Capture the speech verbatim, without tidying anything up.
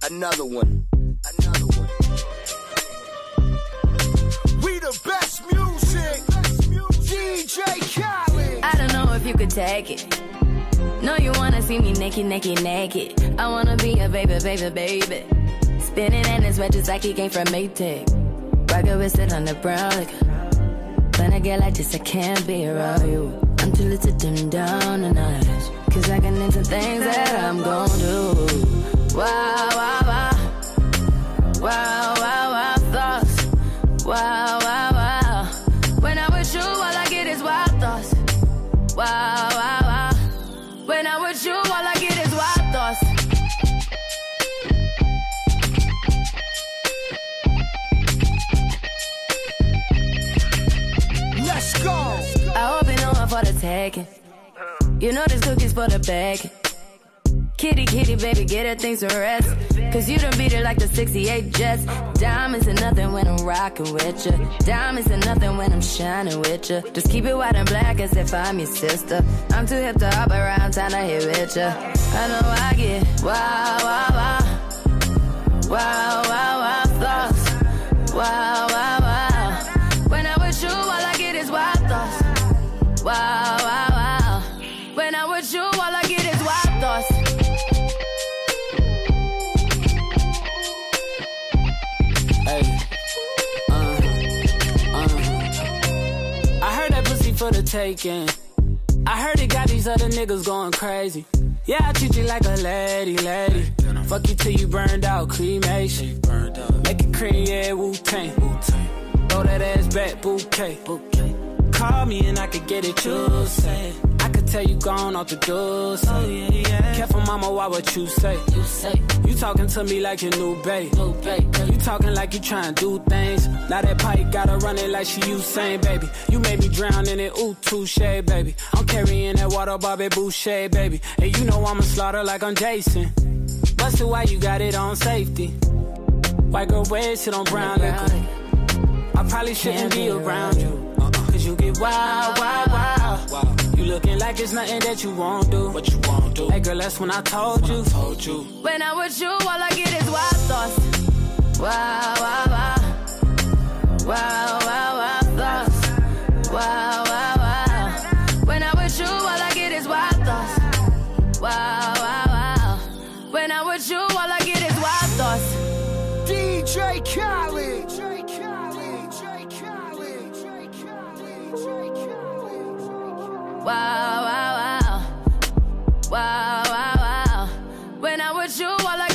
Another one. Another one. We the best music. D J Khaled. I don't know if you could take it. No, you wanna see me naked, naked, naked. I wanna be a baby, baby, baby. Spinning in his red just like he came from Maytag. Rocket with it on the brown liquor. When I get like this, I can't be around you. I'm too little to dim down a notch. Cause I can into things that I'm gon' do. Wow, wow, wow. Wow, wow, wow, thoughts. Wow, wow, wow. When I'm with you, all I get is wild thoughts. Wow, wow, wow. When I'm with you, all I get is wild thoughts. Let's go. I hope you know I'm for the taking. You know this cookie's for the bag. Kitty, kitty, baby, get her things to rest. Cause you done beat it like the sixty-eight Jets. Diamonds are nothing when I'm rockin' with ya. Diamonds are nothing when I'm shining with ya. Just keep it white and black as if I'm your sister. I'm too hip to hop around, time to hit with ya. I know I get wow, wow, wow. Wow, wow, wow, thoughts. Wow, wow, wow. When I'm with you, all I get is wild thoughts. Wow, wow, wow. When I'm with you, all I get is wild thoughts. For the taking. I heard it got these other niggas going crazy. Yeah, I treat you like a lady, lady. Fuck you till you burned out, cremation. Make it cream, yeah, Wu-Tang. Throw that ass back, bouquet. Call me and I could get it, you say. I could tell you gone off the door, say. Oh, yeah, yeah. Careful, mama, why what you say? You say. You talking to me like your new babe. New babe. You talking like you trying to do things. Now that pipe gotta run it like she Usain, baby. You made me drown in it, ooh, touche, baby. I'm carrying that water, Bobby Boucher, baby. And you know I'ma slaughter like I'm Jason. Busted, why you got it on safety? White girl wear shit on brown liquor. I probably shouldn't be around you. Cause you get wild, wild, wild. You looking like it's nothing that you won't do. What you won't do. Hey girl, that's when I told you. I told you. When I'm with you, all I get is wild thoughts. Wow, wow, wow. Wow, wow, wow, thoughts. Wow, wow, wow. When I'm with you, all I get is wild thoughts. Wow, wow, wow. When I'm with you, all I get is wild thoughts. D J Khaled. Wow, wow, wow. Wow, wow, wow. When I'm with you, all I